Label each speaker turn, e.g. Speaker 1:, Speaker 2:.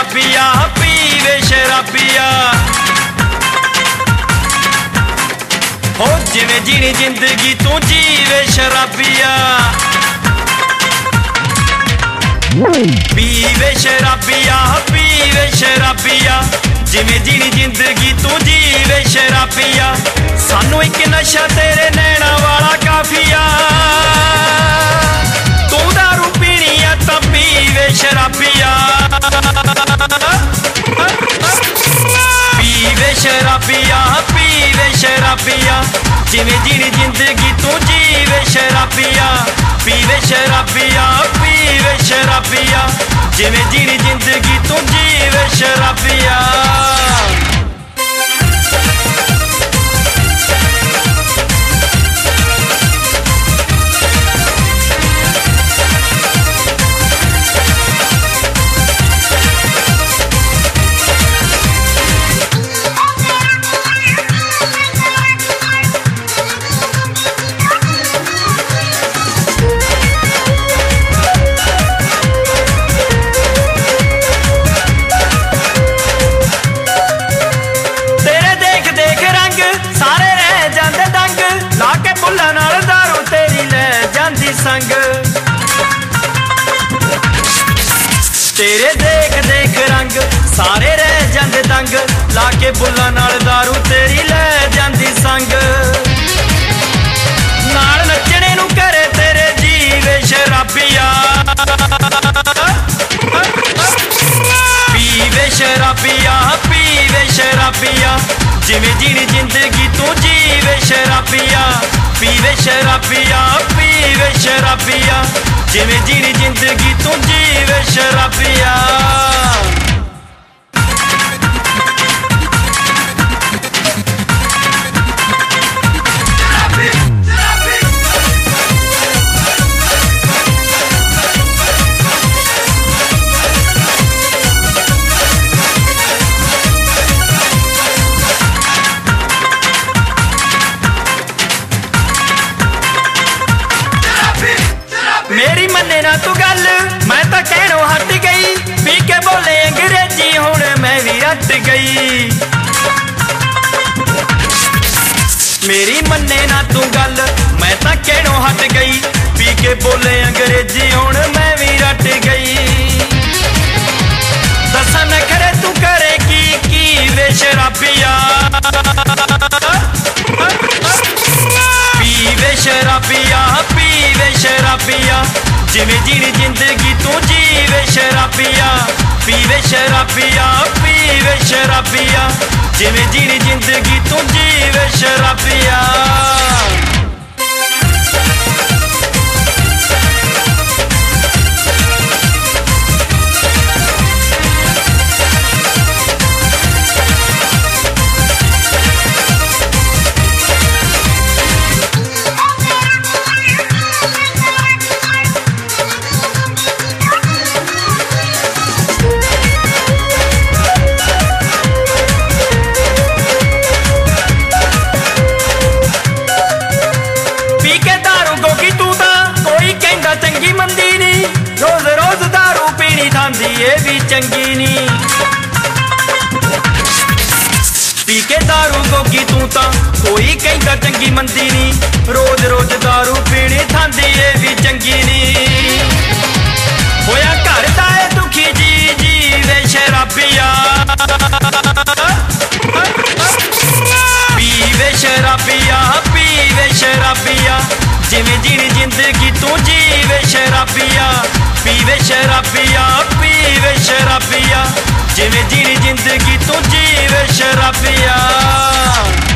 Speaker 1: शराबिया पीवे शराबिया। हो जिवें जीनी जिंदगी तू जीवे शराबिया। पीवे शराबिया पीवे शराबिया, जिवें जीनी जिंदगी तू जीवे शराबिया। सानू एक नशा तेरे नैना वाला काफिया। तू दारू पीनी है तां पीवे शराबिया। पीवे शराबिया पीवे शराबिया, जिवें जीनी जिंदगी तू जीवे शराबिया। पीवे शराबिया पीवे शराबिया, जिवें जीनी जिंदगी तू जीवे शराबिया। तेरे देख देख रंग सारे रह जांदे दंग, लाके बुल्लां नाल दारू तेरी लै जांदी संग। नाल नचने नू करे तेरे जीवे शराबिया। पीवे शराबिया पीवे शराबिया, जिवें जीनी जिंदगी तू जीवे शराबिया। पीवे शराबिया पीवे शराबिया, जिवें जीनी जिंदगी तू जीवे शराबिया। मेरी मन्ने ना तू गल मैं तां कहणों हट गई। पी के बोले अंग्रेजी हुण मैं भी रट गई। मेरी मन्ने ना तू गल मैं तां कहणों हट गई। पी के बोले अंग्रेजी हुण मैं भी रट गई। दसा नखरे तू करे की वे शराबिया। पीवे शराबिया पीवे शराबिया, जिवें जीनी जिंदगी तू जीवे शराबिया। पीवे शराबिया पीवे शराबिया, जिवें जीनी जिंदगी तू जीवे शराबिया। चंगी मंदी नी रोज रोज दारू पीनी थांदी ये भी चंगी नी। पी के दारू गोगी तू तां कोई कहंदा चंगी मंदी नी। रोज रोज दारू पीनी थांदी ये भी चंगी नी। होया घर दा ए दुखी जी जीवे शराबिया। पीवे शराबिया पीवे शराबिया, जिवें जीनी जिंदगी तू जीवे शराबिया। पीवे शराबिया पीवे शराबिया, जिवें जीनी जिंदगी तू जीवे शराबिया।